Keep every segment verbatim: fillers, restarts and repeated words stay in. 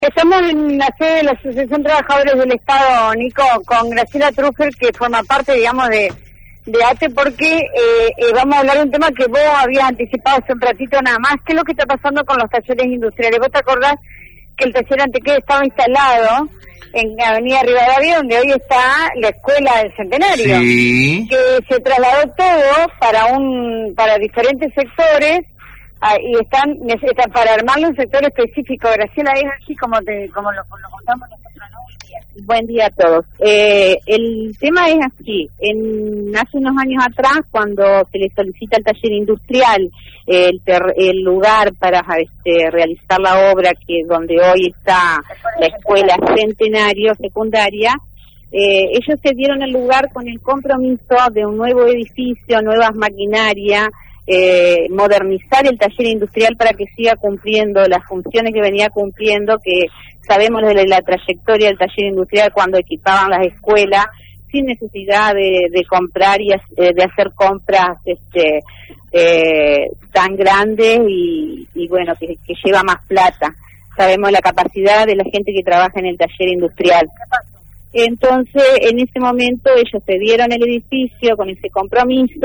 Estamos en la sede de la Asociación Trabajadores del Estado, Nico, con Graciela Truffer, que forma parte, digamos, de, de A T E, porque eh, eh, vamos a hablar de un tema que vos habías anticipado hace un ratito nada más. ¿Qué es lo que está pasando con los talleres industriales? ¿Vos te acordás que el taller Antequera estaba instalado en Avenida Rivadavia, donde hoy está la Escuela del Centenario? Sí. Que se trasladó todo para un para diferentes sectores. Ah, y están, necesitan para armarle un sector específico. Graciela, es así como te como lo, lo contamos nosotros, ¿no? Buen día. Buen día a todos. Eh, el tema es así. En hace unos años atrás, cuando se le solicita al taller industrial eh, el, ter, el lugar para este, realizar la obra, que donde hoy está la Escuela Centenario Secundaria, eh, ellos se dieron el lugar con el compromiso de un nuevo edificio, nuevas maquinarias, Eh, modernizar el taller industrial para que siga cumpliendo las funciones que venía cumpliendo, que sabemos de la trayectoria del taller industrial cuando equipaban las escuelas sin necesidad de, de comprar y eh, de hacer compras este eh, tan grandes y, y bueno, que, que lleva más plata. Sabemos la capacidad de la gente que trabaja en el taller industrial. Entonces, en ese momento ellos se dieron el edificio con ese compromiso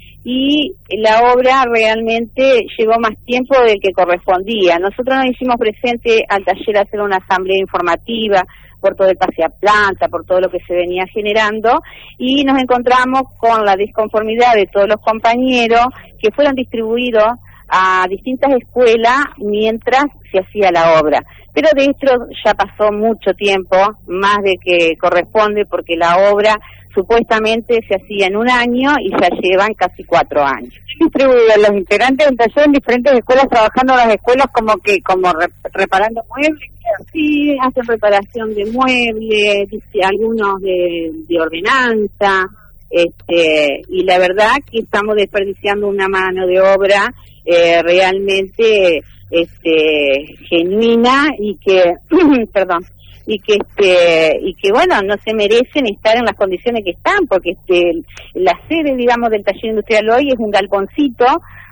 y la obra realmente llevó más tiempo del que correspondía. Nosotros nos hicimos presente al taller a hacer una asamblea informativa por todo el pase a planta, por todo lo que se venía generando, y nos encontramos con la disconformidad de todos los compañeros que fueron distribuidos a distintas escuelas mientras se hacía la obra. Pero de esto ya pasó mucho tiempo, más de que corresponde, porque la obra supuestamente se hacía en un año y ya llevan casi cuatro años. Distribuidos los integrantes del taller en diferentes escuelas, trabajando en las escuelas como que como re, reparando muebles. Sí, hacen reparación de muebles, algunos de, de ordenanza, este, y la verdad que estamos desperdiciando una mano de obra eh, realmente este, genuina y que, perdón, y que este y que bueno, no se merecen estar en las condiciones que están, porque este la sede, digamos, del taller industrial hoy es un galponcito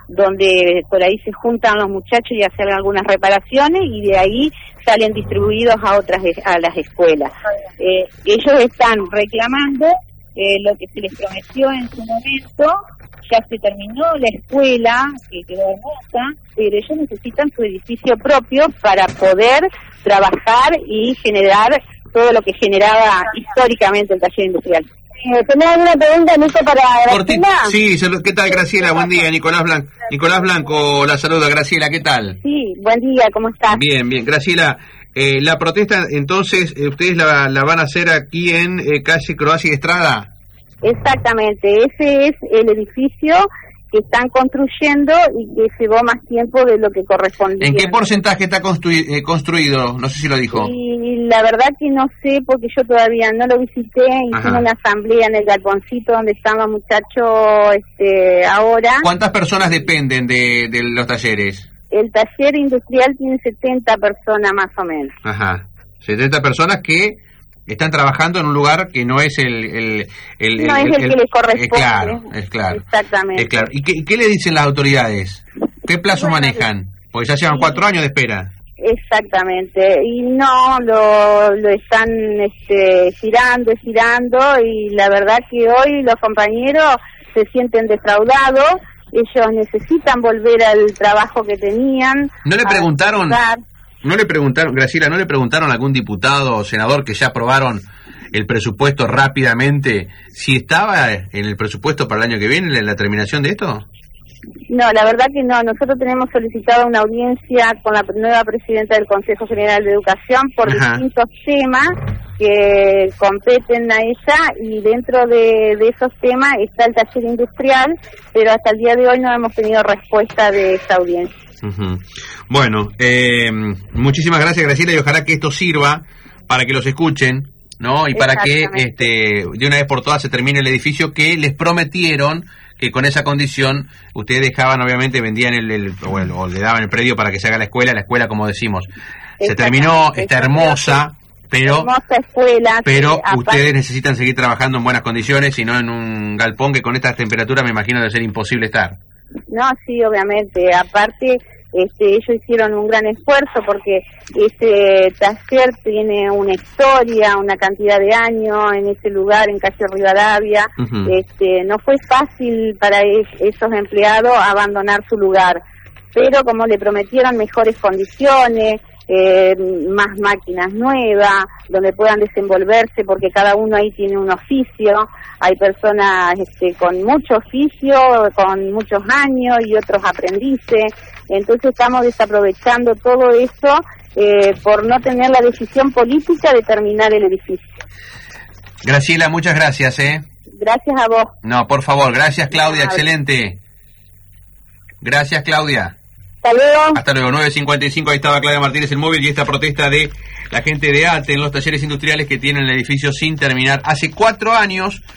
donde por ahí se juntan los muchachos y hacen algunas reparaciones y de ahí salen distribuidos a otras a las escuelas. Eh, ellos están reclamando eh, lo que se les prometió en su momento. Ya se terminó la escuela, que quedó hermosa, pero ellos necesitan su edificio propio para poder trabajar y generar todo lo que generaba históricamente el taller industrial. Eh, ¿Tenés alguna pregunta, Nico, para Graciela? Sí, ¿qué tal, Graciela? Buen día, Nicolás Blanco. Nicolás Blanco la saluda. Graciela, ¿qué tal? Sí, buen día, ¿cómo estás? Bien, bien. Graciela, eh, la protesta, entonces, eh, ¿ustedes la, la van a hacer aquí en eh, calle Croacia y Estrada? Exactamente, ese es el edificio que están construyendo y que llevó más tiempo de lo que correspondía. ¿En qué porcentaje está construi- eh, construido? No sé si lo dijo. Y la verdad que no sé, porque yo todavía no lo visité. Hicimos Ajá. una asamblea en el galponcito donde están los muchachos este, ahora. ¿Cuántas personas dependen de, de los talleres? El taller industrial tiene setenta personas más o menos. Ajá, setenta personas que están trabajando en un lugar que no es el... el, el no el, es el, el que les corresponde. Es claro, es claro. Exactamente. Es claro. ¿Y qué, qué le dicen las autoridades? ¿Qué plazo bueno, manejan? Porque ya llevan sí. cuatro años de espera. Exactamente. Y no, lo, lo están este, girando, girando, y la verdad que hoy los compañeros se sienten defraudados. Ellos necesitan volver al trabajo que tenían. ¿No le preguntaron... ¿No le preguntaron, Graciela, no le preguntaron a algún diputado o senador que ya aprobaron el presupuesto rápidamente si estaba en el presupuesto para el año que viene la terminación de esto? No, la verdad que no. Nosotros tenemos solicitado una audiencia con la nueva presidenta del Consejo General de Educación por Ajá. distintos temas que competen a ella, y dentro de, de esos temas está el taller industrial, pero hasta el día de hoy no hemos tenido respuesta de esta audiencia. Uh-huh. Bueno, eh, muchísimas gracias, Graciela, y ojalá que esto sirva para que los escuchen, ¿no? Y para que este de una vez por todas se termine el edificio que les prometieron que con esa condición ustedes dejaban, obviamente, vendían el, el o, el o le daban el predio para que se haga la escuela, la escuela como decimos. Se terminó, está hermosa, pero hermosa escuela, pero sí, ustedes aparte, necesitan seguir trabajando en buenas condiciones y no en un galpón que con estas temperaturas me imagino debe ser imposible estar. No, sí, obviamente. Aparte, Este, ellos hicieron un gran esfuerzo porque ese taller tiene una historia, una cantidad de años en ese lugar, en calle Rivadavia. Uh-huh. Este, no fue fácil para es, esos empleados abandonar su lugar, pero como le prometieron mejores condiciones, eh, más máquinas nuevas, donde puedan desenvolverse, porque cada uno ahí tiene un oficio. Hay personas este, con mucho oficio, con muchos años y otros aprendices. Entonces estamos desaprovechando todo eso eh, por no tener la decisión política de terminar el edificio. Graciela, muchas gracias, ¿eh? Gracias a vos. No, por favor, gracias Claudia, excelente. Gracias Claudia. Hasta luego. Hasta luego, nueve cincuenta y cinco, ahí estaba Claudia Martínez el móvil y esta protesta de la gente de ATE en los talleres industriales que tienen el edificio sin terminar hace cuatro años.